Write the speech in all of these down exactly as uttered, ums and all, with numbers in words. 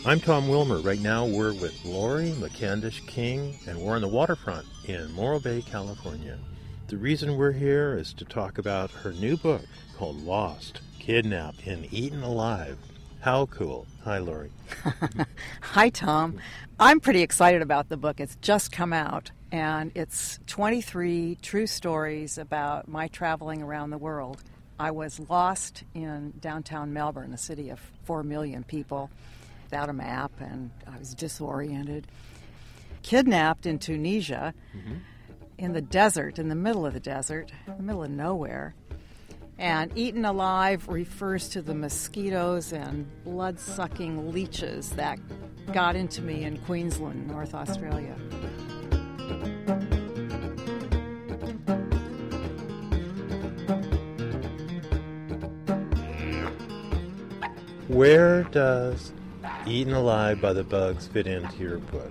I'm Tom Wilmer. Right now we're with Lori McCandish King, and we're on the waterfront in Morro Bay, California. The reason we're here is to talk about her new book called Lost, Kidnapped, and Eaten Alive. How cool. Hi, Lori. Hi, Tom. I'm pretty excited about the book. It's just come out, and it's twenty-three true stories about my traveling around the world. I was lost in downtown Melbourne, a city of four million people, without a map, and I was disoriented. Kidnapped in Tunisia, mm-hmm. in the desert, in the middle of the desert, in the middle of nowhere. And eaten alive refers to the mosquitoes and blood-sucking leeches that got into me in Queensland, North Australia. Where does Eaten Alive by the Bugs fit into your book?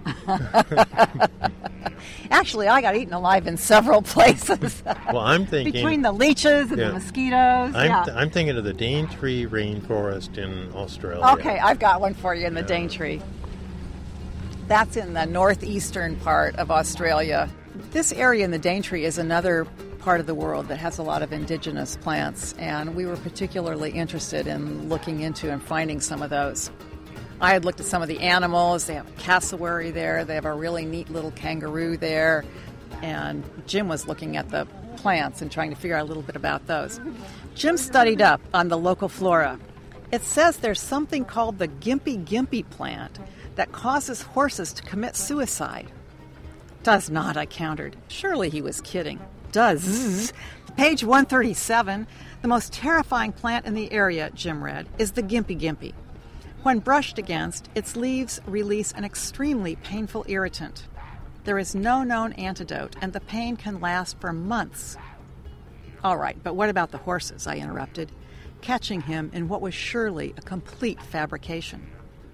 Actually, I got eaten alive in several places. Well, I'm thinking... Between the leeches and yeah. the mosquitoes. I'm, yeah. th- I'm thinking of the Daintree rainforest in Australia. Okay, I've got one for you in the yeah. Daintree. That's in the northeastern part of Australia. This area in the Daintree is another part of the world that has a lot of indigenous plants, and we were particularly interested in looking into and finding some of those. I had looked at some of the animals. They have a cassowary there. They have a really neat little kangaroo there. And Jim was looking at the plants and trying to figure out a little bit about those. Jim studied up on the local flora. It says there's something called the gimpy gimpy plant that causes horses to commit suicide. Does not, I countered. Surely he was kidding. Does. Page one thirty-seven, the most terrifying plant in the area, Jim read, is the gimpy gimpy. When brushed against, its leaves release an extremely painful irritant. There is no known antidote, and the pain can last for months. All right, but what about the horses? I interrupted, catching him in what was surely a complete fabrication.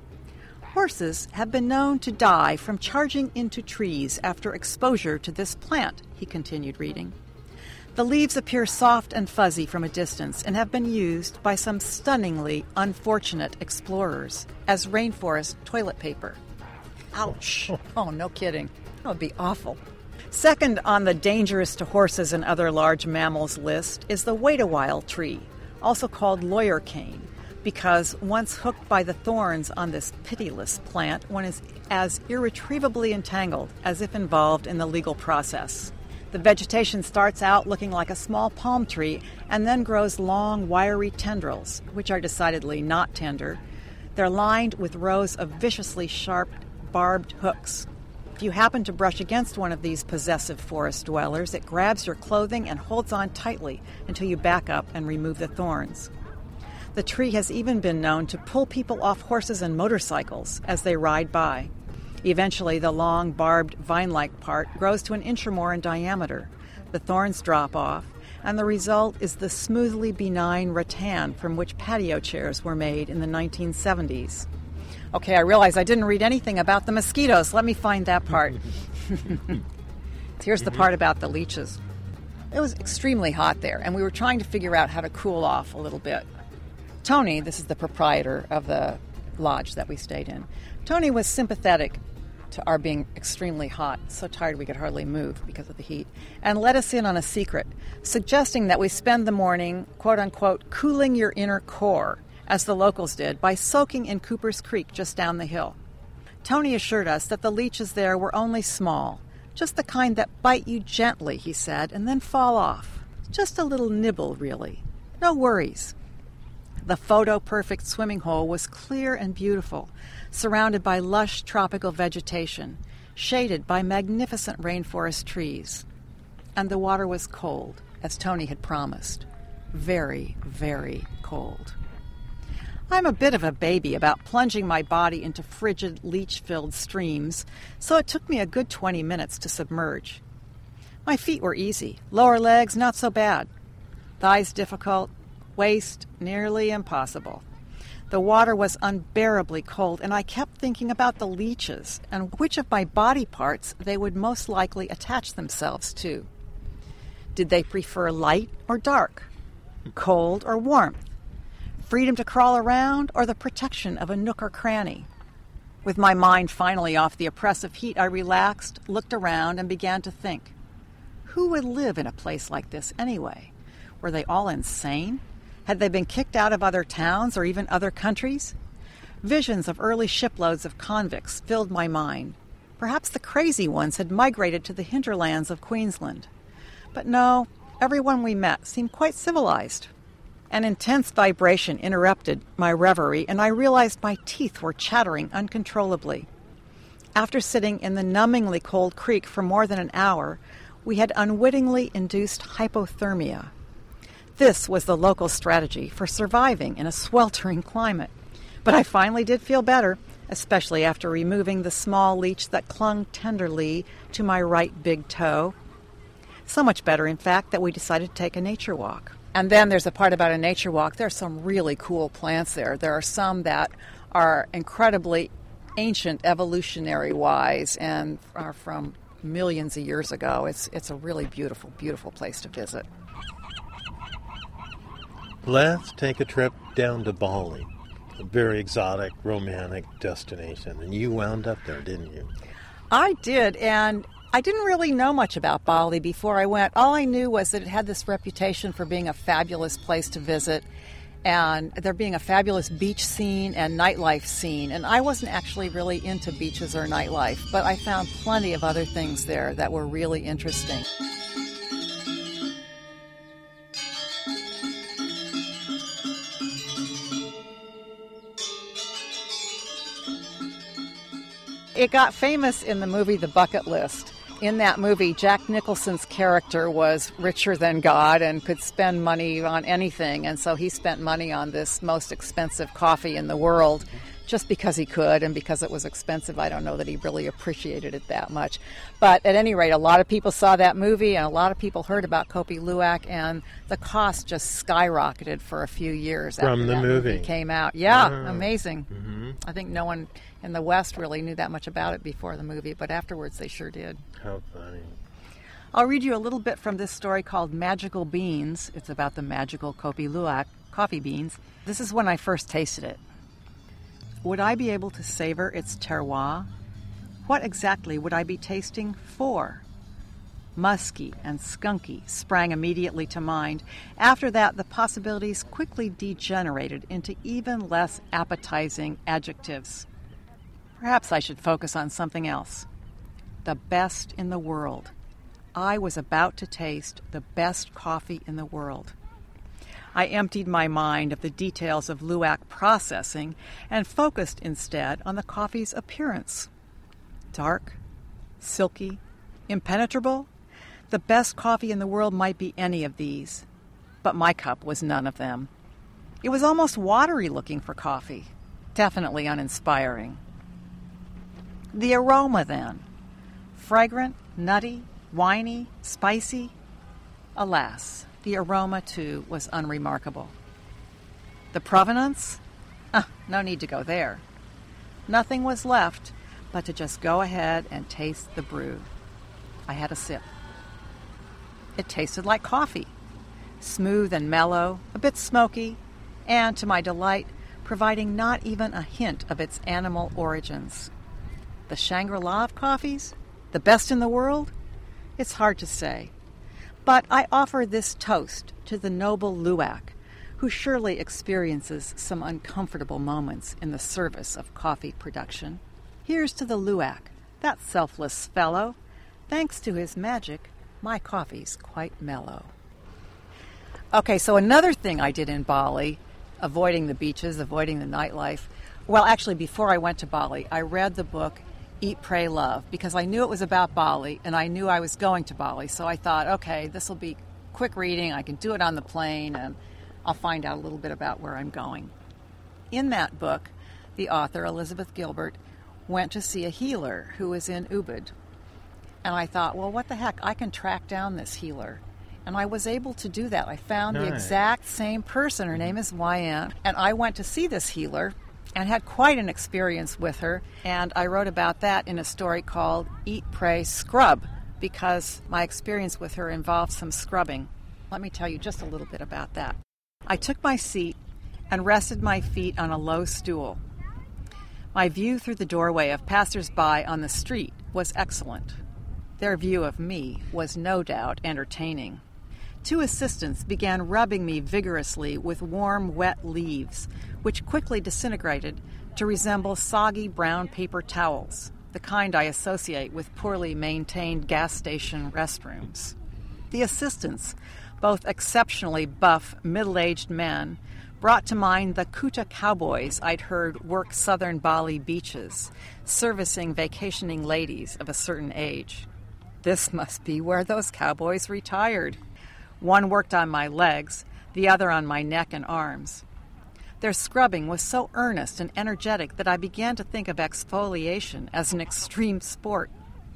Horses have been known to die from charging into trees after exposure to this plant, he continued reading. The leaves appear soft and fuzzy from a distance and have been used by some stunningly unfortunate explorers as rainforest toilet paper. Ouch. Oh, no kidding. That would be awful. Second on the dangerous to horses and other large mammals list is the wait-a-while tree, also called lawyer cane, because once hooked by the thorns on this pitiless plant, one is as irretrievably entangled as if involved in the legal process. The vegetation starts out looking like a small palm tree and then grows long, wiry tendrils, which are decidedly not tender. They're lined with rows of viciously sharp, barbed hooks. If you happen to brush against one of these possessive forest dwellers, it grabs your clothing and holds on tightly until you back up and remove the thorns. The tree has even been known to pull people off horses and motorcycles as they ride by. Eventually, the long, barbed, vine-like part grows to an inch or more in diameter. The thorns drop off, and the result is the smoothly benign rattan from which patio chairs were made in the nineteen seventies. Okay, I realize I didn't read anything about the mosquitoes. Let me find that part. Here's the part about the leeches. It was extremely hot there, and we were trying to figure out how to cool off a little bit. Tony, this is the proprietor of the lodge that we stayed in, Tony was sympathetic to our being extremely hot, so tired we could hardly move because of the heat, and let us in on a secret, suggesting that we spend the morning, quote-unquote, cooling your inner core, as the locals did, by soaking in Cooper's Creek just down the hill. Tony assured us that the leeches there were only small, just the kind that bite you gently, he said, and then fall off. Just a little nibble, really. No worries. The photo-perfect swimming hole was clear and beautiful, surrounded by lush tropical vegetation, shaded by magnificent rainforest trees. And the water was cold, as Tony had promised. Very, very cold. I'm a bit of a baby about plunging my body into frigid, leech-filled streams, so it took me a good twenty minutes to submerge. My feet were easy, lower legs not so bad. Thighs difficult, waist nearly impossible. The water was unbearably cold, and I kept thinking about the leeches and which of my body parts they would most likely attach themselves to. Did they prefer light or dark? Cold or warmth? freedom to crawl around, or the protection of a nook or cranny? With my mind finally off the oppressive heat, I relaxed, looked around, and began to think. Who would live in a place like this anyway? Were they all insane? Had they been kicked out of other towns or even other countries? Visions of early shiploads of convicts filled my mind. Perhaps the crazy ones had migrated to the hinterlands of Queensland. But no, everyone we met seemed quite civilized. An intense vibration interrupted my reverie, and I realized my teeth were chattering uncontrollably. After sitting in the numbingly cold creek for more than an hour, we had unwittingly induced hypothermia. This was the local strategy for surviving in a sweltering climate. But I finally did feel better, especially after removing the small leech that clung tenderly to my right big toe. So much better, in fact, that we decided to take a nature walk. And then there's a part about a nature walk. There are some really cool plants there. There are some that are incredibly ancient evolutionary-wise and are from millions of years ago. It's, it's a really beautiful, beautiful place to visit. Let's take a trip down to Bali. A very exotic, romantic destination. And you wound up there, didn't you? I did, and I didn't really know much about Bali before I went. All I knew was that it had this reputation for being a fabulous place to visit, and there being a fabulous beach scene and nightlife scene. And I wasn't actually really into beaches or nightlife, but I found plenty of other things there that were really interesting. It got famous in the movie The Bucket List. In that movie, Jack Nicholson's character was richer than God and could spend money on anything, and so he spent money on this most expensive coffee in the world just because he could, and because it was expensive. I don't know that he really appreciated it that much. But at any rate, a lot of people saw that movie, and a lot of people heard about Kopi Luwak, and the cost just skyrocketed for a few years From after the that movie. movie came out. Yeah, Wow. amazing. Mm-hmm. I think no one in the West really knew that much about it before the movie, but afterwards they sure did. How funny. I'll read you a little bit from this story called Magical Beans. It's about the magical Kopi Luwak coffee beans. This is when I first tasted it. Would I be able to savor its terroir? What exactly would I be tasting for? Musky and skunky sprang immediately to mind. After that, the possibilities quickly degenerated into even less appetizing adjectives. Perhaps I should focus on something else. The best in the world. I was about to taste the best coffee in the world. I emptied my mind of the details of Luwak processing and focused instead on the coffee's appearance. Dark, silky, impenetrable. The best coffee in the world might be any of these, but my cup was none of them. It was almost watery looking for coffee, definitely uninspiring. The aroma, then. Fragrant, nutty, winey, spicy. Alas, the aroma, too, was unremarkable. The provenance? Ah, no need to go there. Nothing was left but to just go ahead and taste the brew. I had a sip. It tasted like coffee, smooth and mellow, a bit smoky, and, to my delight, providing not even a hint of its animal origins. The Shangri-La of coffees? The best in the world? It's hard to say. But I offer this toast to the noble Luwak, who surely experiences some uncomfortable moments in the service of coffee production. Here's to the Luwak, that selfless fellow. Thanks to his magic, my coffee's quite mellow. Okay, so another thing I did in Bali, avoiding the beaches, avoiding the nightlife. Well, actually, before I went to Bali, I read the book Eat, Pray, Love, because I knew it was about Bali, and I knew I was going to Bali. So I thought, okay, this will be quick reading. I can do it on the plane, and I'll find out a little bit about where I'm going. In that book, the author, Elizabeth Gilbert, went to see a healer who was in Ubud. And I thought, well, what the heck? I can track down this healer. And I was able to do that. I found Nice. the exact same person. Her name is Wyan. And I went to see this healer and had quite an experience with her. And I wrote about that in a story called Eat, Pray, Scrub, because my experience with her involved some scrubbing. Let me tell you just a little bit about that. I took my seat, and rested my feet on a low stool. My view through the doorway of passers-by on the street was excellent. Their view of me was no doubt entertaining. Two assistants began rubbing me vigorously with warm, wet leaves, which quickly disintegrated to resemble soggy brown paper towels, the kind I associate with poorly maintained gas station restrooms. The assistants, both exceptionally buff, middle-aged men, brought to mind the Kuta cowboys I'd heard work southern Bali beaches, servicing vacationing ladies of a certain age. This must be where those cowboys retired. One worked on my legs, the other on my neck and arms. Their scrubbing was so earnest and energetic that I began to think of exfoliation as an extreme sport.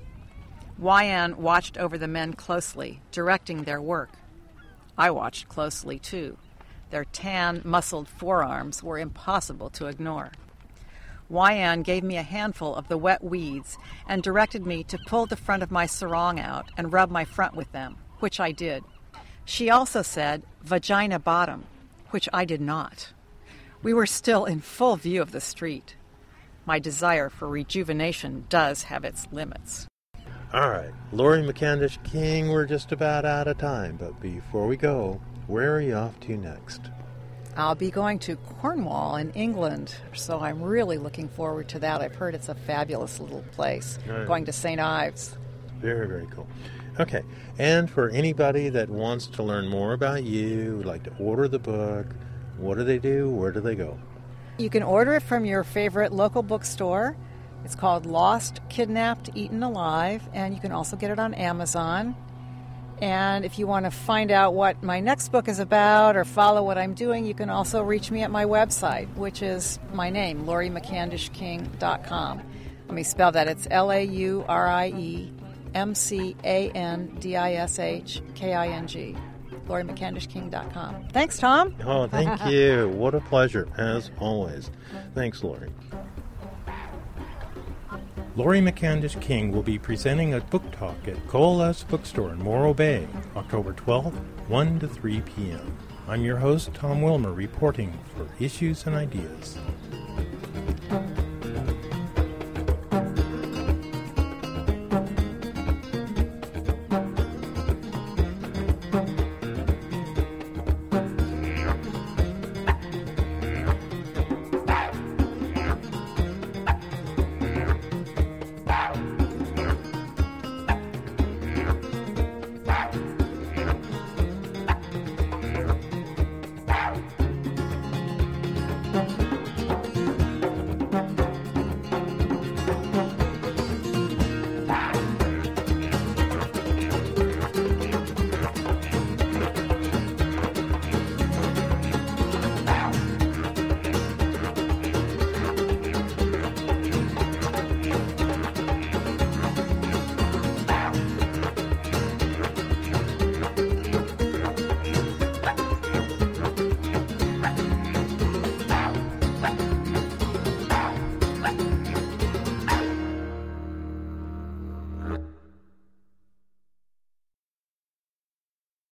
Wyan watched over the men closely, directing their work. I watched closely, too. Their tan, muscled forearms were impossible to ignore. Wyan gave me a handful of the wet weeds and directed me to pull the front of my sarong out and rub my front with them, which I did. She also said, "Vagina bottom," which I did not. We were still in full view of the street. My desire for rejuvenation does have its limits. All right, Laurie McCandish King, we're just about out of time, but before we go, where are you off to next? I'll be going to Cornwall in England, so I'm really looking forward to that. I've heard it's a fabulous little place. Right. Going to Saint Ives. Very, very cool. Okay, and for anybody that wants to learn more about you, would like to order the book, what do they do? Where do they go? You can order it from your favorite local bookstore. It's called Lost, Kidnapped, Eaten Alive, and you can also get it on Amazon. And if you want to find out what my next book is about or follow what I'm doing, you can also reach me at my website, which is my name, Laurie McCandish King dot com. Let me spell that. It's L A U R I E M C A N D I S H K I N G. Laurie McCandish King dot com. Thanks, Tom. Oh, thank you. What a pleasure, as always. Thanks, Laurie. Laurie McCandish King will be presenting a book talk at Coalesce Bookstore in Morro Bay, October twelfth, one to three p.m. I'm your host, Tom Wilmer, reporting for Issues and Ideas.